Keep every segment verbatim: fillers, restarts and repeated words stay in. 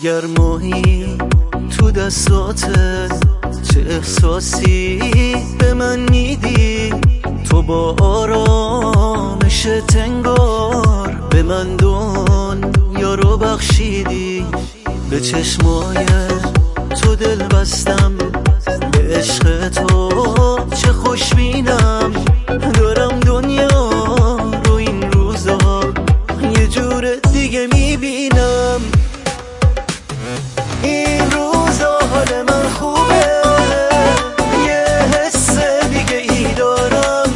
گرمایی تو دستاتت، چه احساسی به من میدی تو با آرامش تنگار. به من دنیا رو بخشیدی، به چشمای تو دل بستم، به عشق تو چه خوشبینم. دارم دنیا رو این روزا یه جور دیگه میبینم. این روزا حال من خوبه، یه حس دیگه ای دارم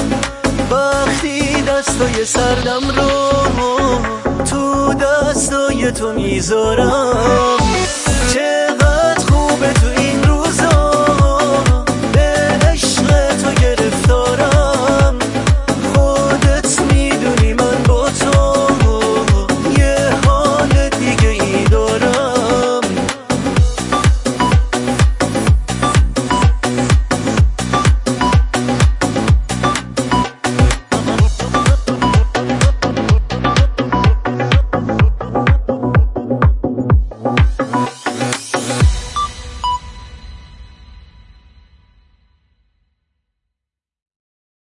وقتی دستای سردم رو تو دستای تو میذارم.